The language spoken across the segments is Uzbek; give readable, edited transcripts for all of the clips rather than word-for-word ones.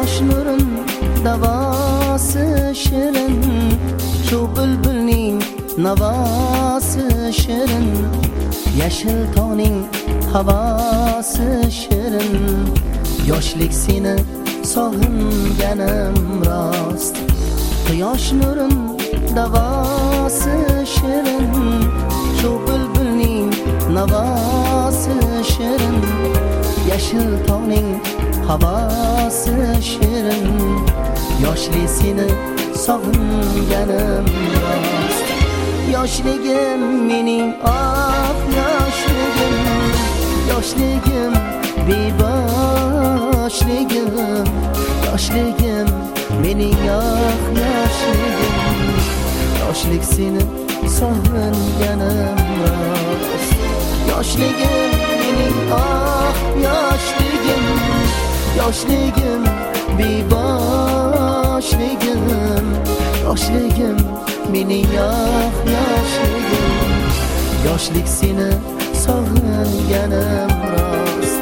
Quyosh nurin davosi shirin, shu bulbulning navosi shirin, yashil tog'ning havosi shirin. Yoshlik seni sog'inganim rost. Quyosh nurin davosi shirin, shu bulbulning navosi shirin, yashil tog'ning havosi shirin. Yoshlik seni sog'inganim rost. Yoshligim mening yoshligim, yoshligim beboshligim, yoshligim mening yoshligim. Yoshlik seni sog'inganim rost. Yoshligim mening yoshligim, yoshligim beboshligim, yoshligim mening yoshligim. Yoshlik seni sog'inganim rost.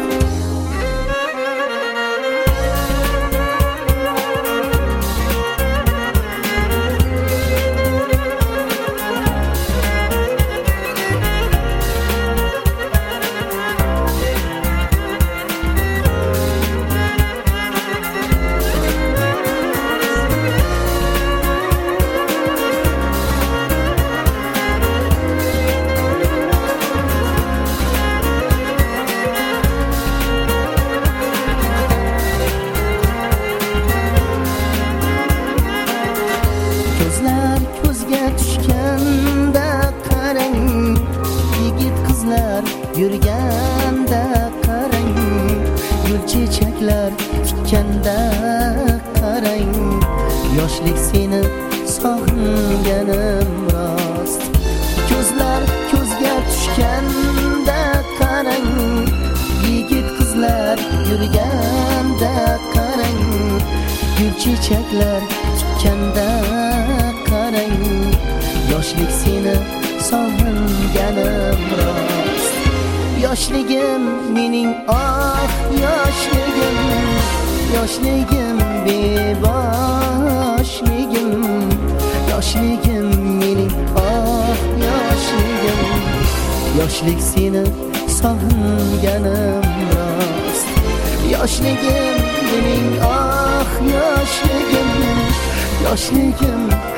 Ko'zlar ko'zga tushganda qarang, yigit qizlar yurganda qarang, gul chechaklar tikkanda qarang. Yoshlik seni sog'inganim rost. Ko'zlar ko'zga tushganda qarang, yigit qizlar yurganda qarang, gul chechaklar tikkanda qarang. Yoshlik seni sog'inganim rost. Yoshligim mening yoshligim, yoshligim beboshligim, yoshligim mening yoshligim. Yoshlik seni sog'inganim rost. Yoshligim mening yoshligim, yoshligim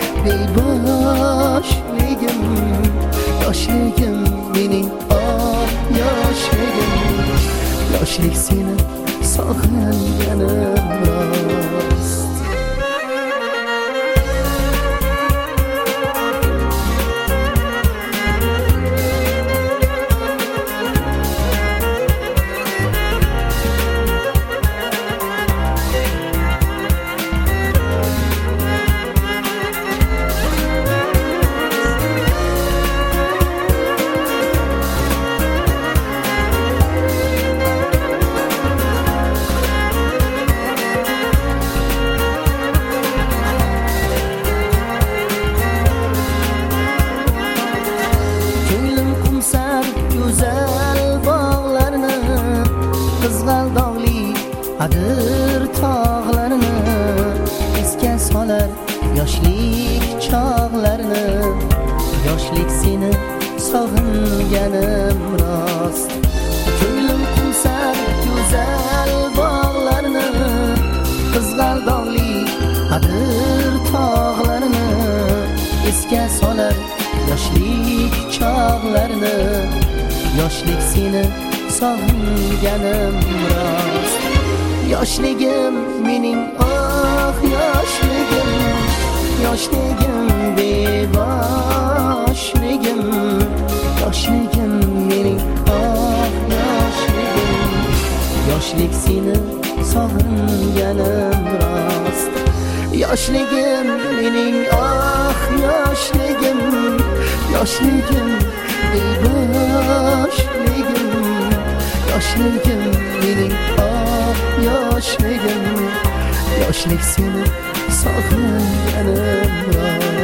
beboshligim, yoshligim mening yoshligim. Yoshlik seni sog'inganim rost. Güzel bağlarını, qizg'aldog'li adir tog'larini, esga solar yoshlik chog'larini. Yoshlik seni sog'inganim rost. Ko'nglim qumsar go'zal bog'larni, qizg'aldog'li adir tog'larini, esga solar yoshlik chog'larini. Yoshlik seni sog'inganim rost. Yoshligim mening yoshligim, yoshligim beboshligim, yoshligim mening yoshligim. Yoshlik seni sog'inganim rost. Yoshligim mening yoshligim, yoshligim beboshligim, yoshligim mening yoshligim. Yoshlik seni sog'inganim rost.